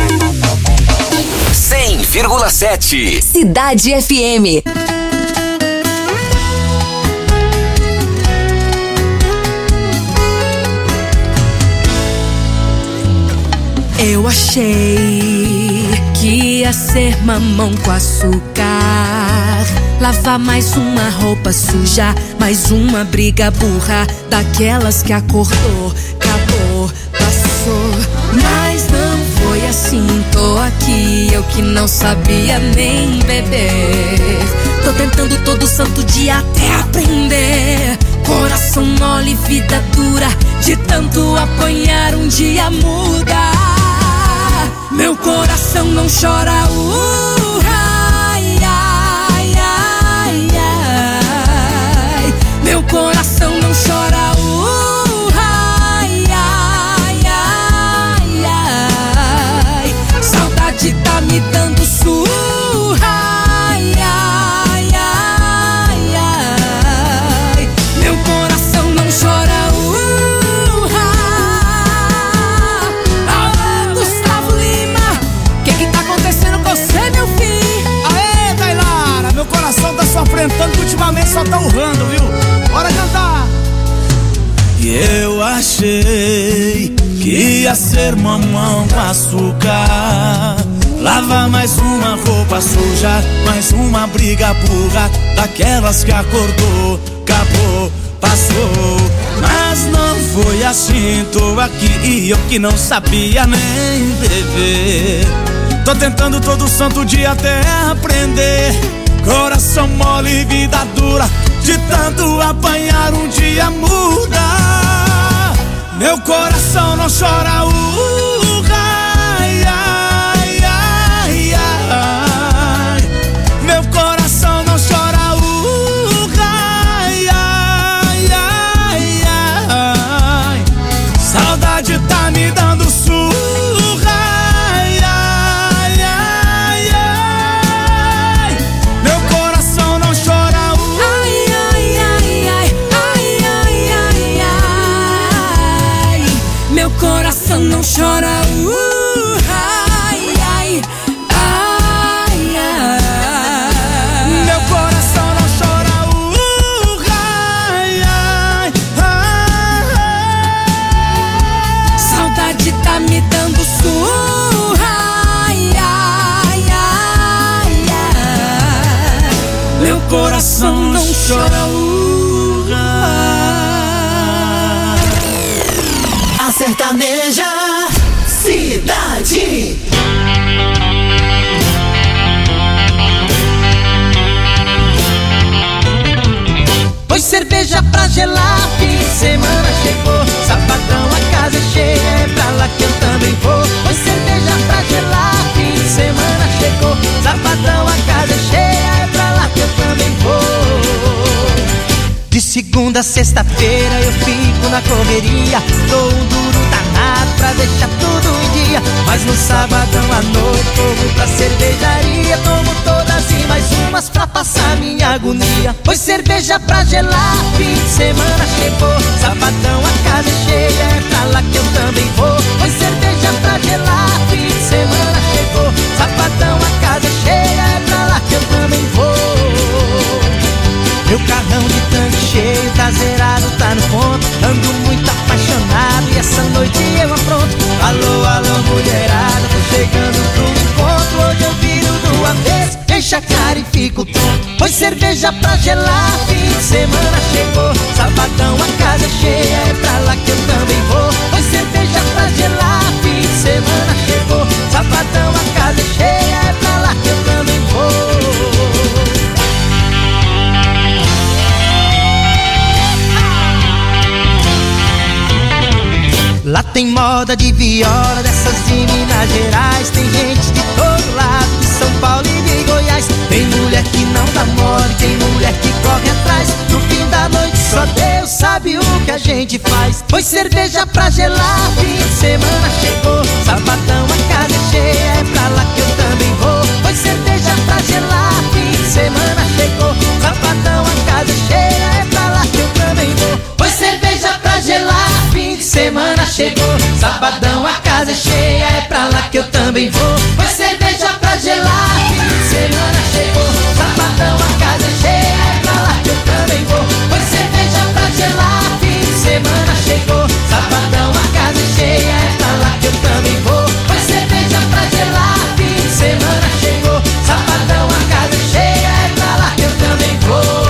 [SPEAKER 24] 100,7
[SPEAKER 2] Cidade FM.
[SPEAKER 15] Eu achei que ia ser mamão com açúcar, lavar mais uma roupa suja, mais uma briga burra, daquelas que acordou, acabou, passou. Mas não foi assim, tô aqui, eu que não sabia nem beber. Tô tentando todo santo dia até aprender. Coração mole, vida dura, de tanto apanhar um dia muda. Meu coração não chora, ai, ai, ai, ai. Meu coração não chora, ai, ai, ai, ai. Saudade tá me dando surra, ai, ai, ai, ai. Meu coração não chora,
[SPEAKER 13] sofrendo, ultimamente só tá urrando, viu? Bora cantar! E eu achei que ia ser mamão com açúcar, lavar mais uma roupa suja, mais uma briga burra, daquelas que acordou, acabou, passou. Mas não foi assim, tô aqui e eu que não sabia nem beber. Tô tentando todo santo dia até aprender. Coração mole, vida dura, de tanto apanhar um dia muda. Meu coração não chora, ai, ai, ai, ai. Meu coração não chora, ai, ai, ai, ai. Saudade tá me dando surra.
[SPEAKER 15] Não chora,
[SPEAKER 27] coração não chora.
[SPEAKER 8] A sertaneja cidade.
[SPEAKER 27] Pois cerveja pra gelar, fim de semana chegou. Sabadão, a casa é cheia, é pra lá que eu também vou. Pois cerveja pra gelar, fim de semana chegou. Sabadão, a casa é cheia, é pra lá que eu também vou. De segunda a sexta-feira eu fico na correria, dou um duro danado pra deixar tudo em dia. Mas no sabadão à noite corro pra cervejaria, tomo todas e mais umas pra passar minha agonia. Pois cerveja pra gelar, fim de semana chegou. Sabadão a casa é cheia, é pra lá que eu também vou. Pois cerveja pra gelar, fim de semana chegou. Sabadão a casa é cheia, é pra lá que eu também vou. Meu carrão de tanque cheio, tá zerado, tá no ponto. Ando muito apaixonado e essa noite eu apronto. Alô, alô, mulherada, tô chegando pro encontro. Hoje eu viro do avesso, enche a cara e fico tonto. Pois cerveja pra gelar, fim de semana chegou. Sabadão a casa é cheia, é pra lá que eu também vou. Pois cerveja pra gelar, fim de semana chegou. Sabadão a casa é cheia, é pra lá que eu também vou. Lá tem moda de viola, dessas de Minas Gerais. Tem gente de todo lado, de São Paulo e de Goiás. Tem mulher que não dá mole, tem mulher que corre atrás. No fim da noite só Deus sabe o que a gente faz. Pois cerveja pra gelar, fim de semana chegou. Sabadão a casa é cheia, é pra lá que eu também vou. Pois cerveja pra gelar, fim de semana chegou. Sabadão a casa é cheia, é pra lá que eu também vou. Pois cerveja pra gelar, fim de semana chegou. Sabadão a casa é cheia, é pra lá que eu também vou. Pois cerveja pra gelar, fim de semana chegou. Sabadão a casa é cheia, é pra lá que eu também vou. Pois cerveja pra gelar, fim de semana chegou. Sabadão a casa é cheia, é pra lá que eu também vou. Pois cerveja pra gelar, fim de semana chegou. Sabadão a casa é cheia, é pra lá que eu também vou.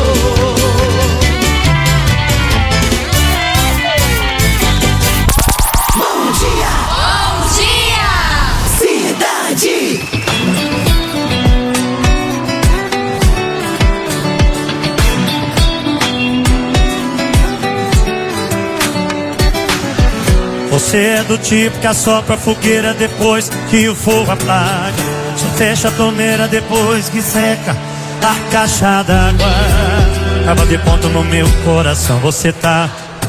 [SPEAKER 17] Você é do tipo que assopra a fogueira depois que o fogo apaga. Só fecha a torneira depois que seca a caixa d'água. Acaba de ponto no meu coração, você tá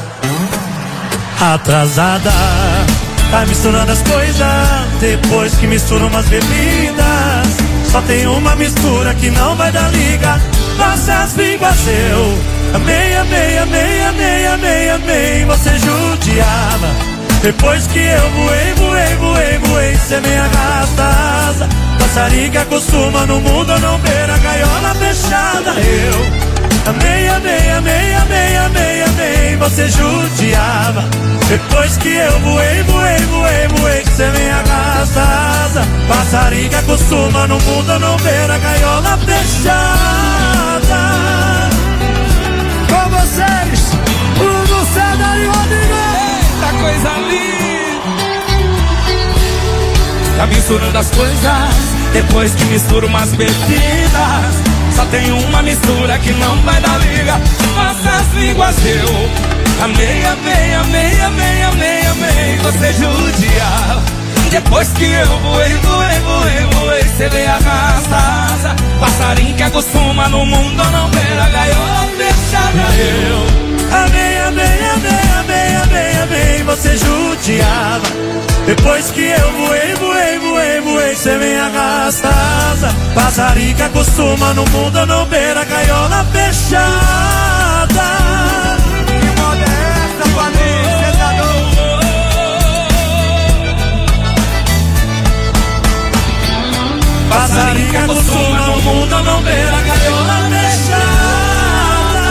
[SPEAKER 17] atrasada. Tá misturando as coisas depois que mistura umas bebidas. Só tem uma mistura que não vai dar liga. Nossas línguas eu amei, amei, amei, amei, amei, amei. Você judiava. Depois que eu voei, voei, voei, voei, cê me arrasta a asa. Passarinho que acostuma no mundo não ver a gaiola fechada. Eu amei, amei, amei, amei, amei, amei. Você judiava. Depois que eu voei, voei, voei, voei, cê me arrasta a asa. Passarinho que acostuma no mundo não ver a gaiola fechada.
[SPEAKER 3] Com vocês, Bruno César e Rodrigo. Eita coisa linda. Tá misturando as coisas depois que mistura umas bebidas. Só tem uma mistura que não vai dar liga. Nossas línguas eu amei, amei, amei, amei, amei, amei. Você judia. Depois que eu voei, voei, voei, voei, cê veio arrasta a asa. Passarinho que acostuma no mundo não ver a gaiola fechada. Eu
[SPEAKER 17] amei, amei, amei, amei, amei, amei. Você judiava. Depois que eu voei, voei, voei, voei, cê me arrasta a asa. Passarinho que acostuma no mundo não ver a gaiola fechada.
[SPEAKER 3] Que moda é essa, família? Cê tá
[SPEAKER 17] passarinho que acostuma no mundo não ver a gaiola fechada.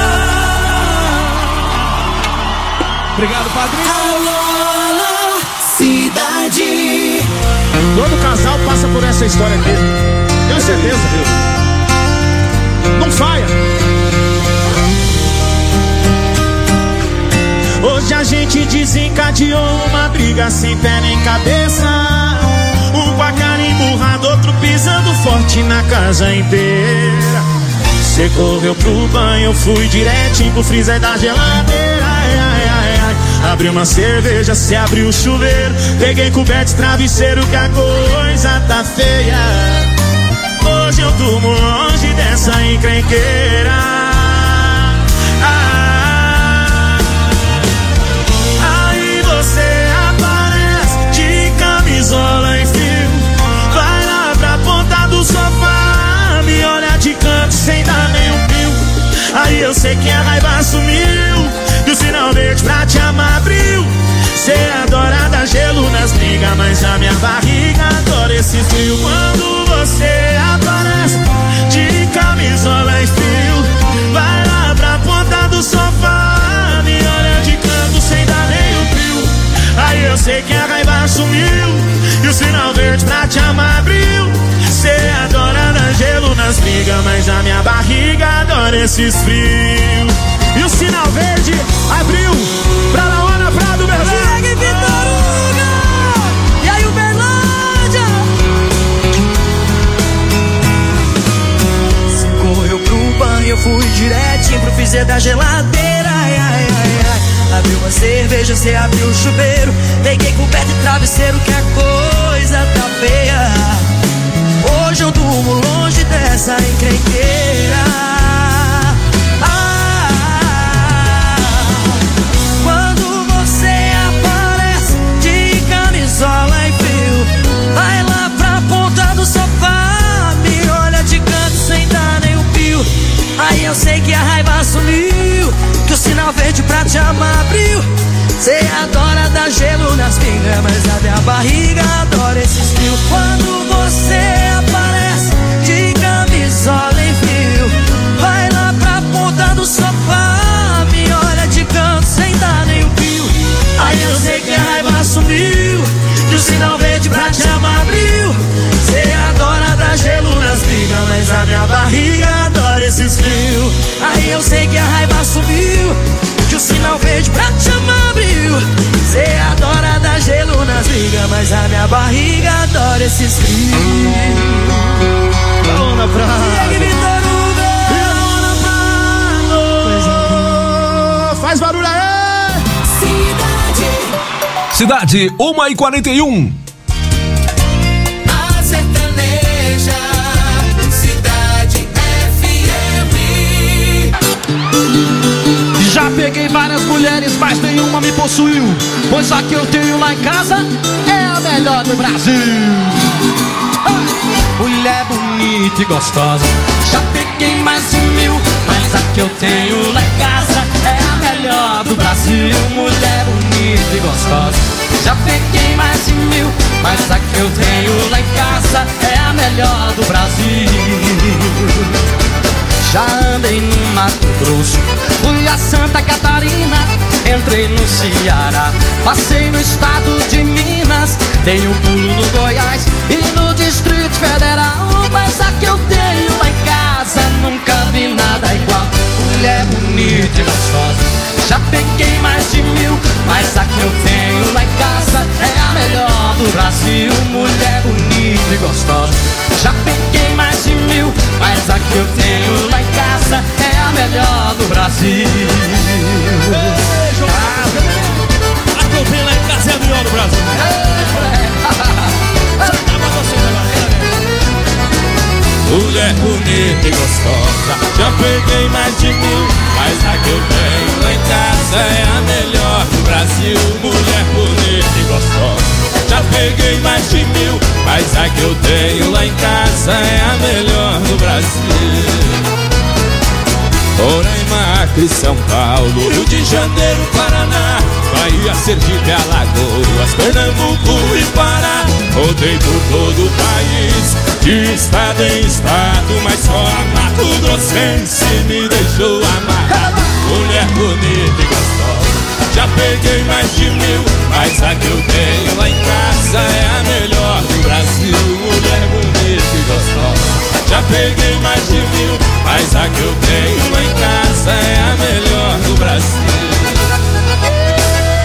[SPEAKER 3] Obrigado, padrinho.
[SPEAKER 8] Alô, alô, cidade.
[SPEAKER 5] Todo casal passa por essa história aqui. Tenho certeza, viu? Não saia. a gente desencadeou uma briga sem pé nem cabeça. Um com a cara emburrada, outro pisando forte na casa inteira. Cê correu pro banho, eu fui direitinho pro freezer da geladeira. Ai, ai, ai, ai. Abri uma cerveja, cê abriu o chuveiro. Peguei coberto e travesseiro que a coisa tá feia. Hoje eu durmo longe dessa encrenqueira. Aí você aparece de camisola em fio. Vai lá pra ponta do sofá, me olha de canto sem dar nenhum pio. Aí eu sei que a raiva sumiu e o sinal verde pra te amar abriu. Cê adora dar gelo nas brigas, mas a minha barriga adora esse frio. Quando você aparece de camisola e fio, vai lá pra ponta do sofá, me olha de canto sem dar nenhum frio. Aí eu sei que a raiva sumiu e o sinal verde pra te amar abriu. Cê adora dar gelo nas brigas, mas a minha barriga adora esses frios. E o sinal verde abriu pra Laona Prado, Berlândia.
[SPEAKER 27] E aí, Uberlândia? Cê correu pro banho, eu fui direitinho pro freezer da geladeira. Ai, ai, ai, ai. Abriu uma cerveja, cê abriu o chuveiro. Peguei coberto e travesseiro que a coisa tá feia. Hoje eu durmo longe dessa encrenqueira. Quando você aparece de camisola e fio, vai lá pra ponta do sofá, me olha de canto sem dar nenhum pio. Aí eu sei que a raiva sumiu, que o sinal verde pra te amar abriu. Cê adora dar gelo nas pingas, mas a minha barriga adora esses fios. Quando você aparece de camisola em fio, vai lá pra ponta do sofá, me olha de canto sem dar nenhum pio. Aí eu sei que a raiva sumiu, que o sinal verde pra te amar abriu. Cê adora dar gelo nas brigas, mas a minha barriga adora esses frios. Aí eu sei que a raiva sumiu, que o sinal verde pra te amar abriu. Cê adora dar gelo nas brigas, mas a minha barriga adora esses frios.
[SPEAKER 5] Laona Prado. Faz barulho aí!
[SPEAKER 14] Cidade 1h41.
[SPEAKER 27] A sertaneja, Cidade FM. Já peguei várias mulheres, mas nenhuma me possuiu, pois a que eu tenho lá em casa é a melhor do Brasil. Mulher bonita e gostosa, já peguei mais de 1000, mas a que eu tenho lá em casa é a melhor do Brasil. Mulher bonita e gostosa, já peguei mais de 1000, mas a que eu tenho lá em casa é a melhor do Brasil. Já andei no Mato Grosso, fui a Santa Catarina, entrei no Ceará, passei no estado de Minas, dei um pulo no Goiás e no Distrito Federal. Mas a que eu tenho lá em casa nunca vi nada igual. Mulher bonita e gostosa, já peguei mais de 1000, mas a que eu tenho lá em casa é a melhor do Brasil. Mulher bonita e gostosa, já peguei mais de 1000, mas a que eu tenho lá em casa é a melhor do Brasil.
[SPEAKER 5] A que eu tenho lá em casa é a melhor do Brasil.
[SPEAKER 3] Mulher bonita e gostosa, já peguei mais de 1000, mas a que eu tenho lá em casa é a melhor do Brasil. Mulher bonita e gostosa, já peguei mais de 1000, mas a que eu tenho lá em casa é a melhor do Brasil. Roraima, Acre, São Paulo, Rio de Janeiro, Paraná, Bahia, Sergipe, Alagoas, Pernambuco e Pará. Rodei por todo o país, de estado em estado, mas só a Mato Grossense me deixou amarrado. Mulher bonita e gostosa, já peguei mais de 1000, mas a que eu tenho lá em casa é a melhor do Brasil. Mulher bonita e gostosa, já peguei mais de 1000, mas a que eu tenho lá em casa é a melhor do Brasil.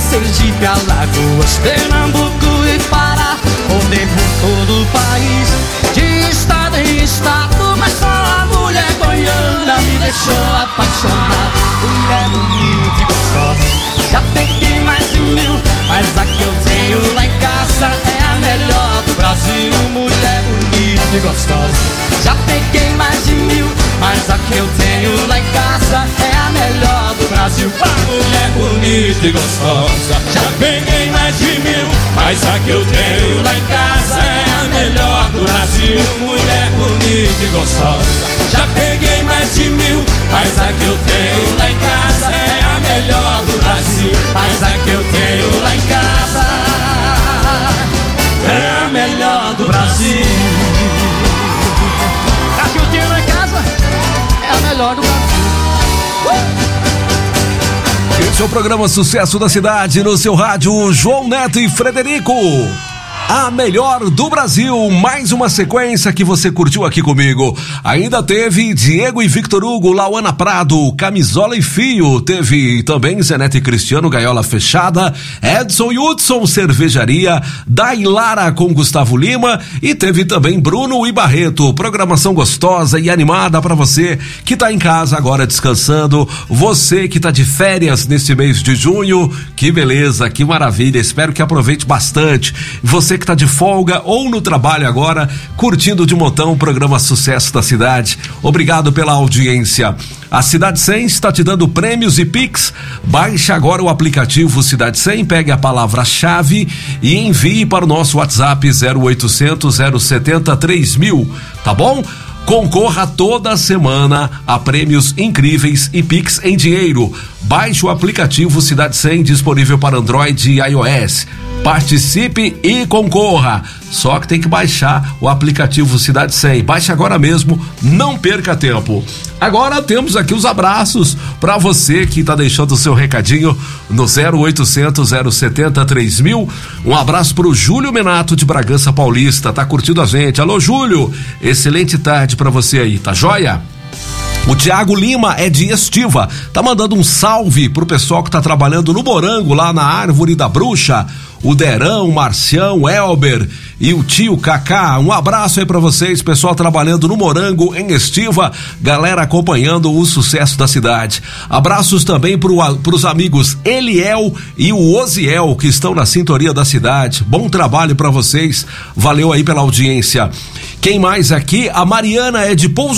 [SPEAKER 27] Sergipe, Alagoas, Pernambuco e Pará. Rodei por todo o país, de estado em estado, mas só a mulher goiana me deixou apaixonado. Mulher bonita e gostosa, já peguei mais de 1000, mas a que eu tenho lá em casa é a melhor do Brasil. Mulher bonita e gostosa, já peguei mais de 1000, mas a que eu tenho lá em casa é a melhor do Brasil.
[SPEAKER 3] Mulher bonita e gostosa, já peguei mais de 1000, mas a que eu tenho lá em casa é a melhor do Brasil. Mulher bonita e gostosa, já peguei mais de 1000, mas a que eu tenho lá em casa é a melhor do Brasil. Mas a que eu tenho lá em casa é a melhor do Brasil.
[SPEAKER 27] A que eu tenho lá em casa é a melhor do Brasil.
[SPEAKER 14] Esse é o programa Sucesso da Cidade no seu rádio, João Neto e Frederico. A melhor do Brasil, mais uma sequência que você curtiu aqui comigo. Ainda teve Diego e Victor Hugo, Lauana Prado, Camisola e Fio. Teve também Zenete e Cristiano, Gaiola Fechada, Edson e Hudson, Cervejaria, Dailara com Gustavo Lima. E teve também Bruno e Barreto. Programação gostosa e animada para você que tá em casa agora descansando. Você que tá de férias nesse mês de junho. Que beleza, que maravilha. Espero que aproveite bastante. Você que tá de folga ou no trabalho agora, curtindo de montão o programa Sucesso da Cidade. Obrigado pela audiência. A Cidade 100 está te dando prêmios e Pix. Baixe agora o aplicativo Cidade 100, pegue a palavra-chave e envie para o nosso WhatsApp 0800 070 3000, tá bom? Concorra toda semana a prêmios incríveis e Pix em dinheiro. Baixe o aplicativo Cidade 100, disponível para Android e iOS. Participe e concorra. Só que tem que baixar o aplicativo Cidade 100. Baixe agora mesmo, não perca tempo. Agora temos aqui os abraços para você que tá deixando o seu recadinho no 0800 070 3000. Um abraço pro Júlio Menato de Bragança Paulista, tá curtindo a gente. Alô, Júlio, excelente tarde para você aí, tá joia? O Tiago Lima é de Estiva, tá mandando um salve pro pessoal que tá trabalhando no Morango, lá na Árvore da Bruxa. O Derão, o Marcião, o Elber e o tio Cacá. Um abraço aí pra vocês, pessoal trabalhando no Morango, em Estiva, galera acompanhando o sucesso da cidade. Abraços também pros amigos Eliel e o Oziel, que estão na sintonia da cidade. Bom trabalho pra vocês, valeu aí pela audiência. Quem mais aqui? A Mariana é de Pouso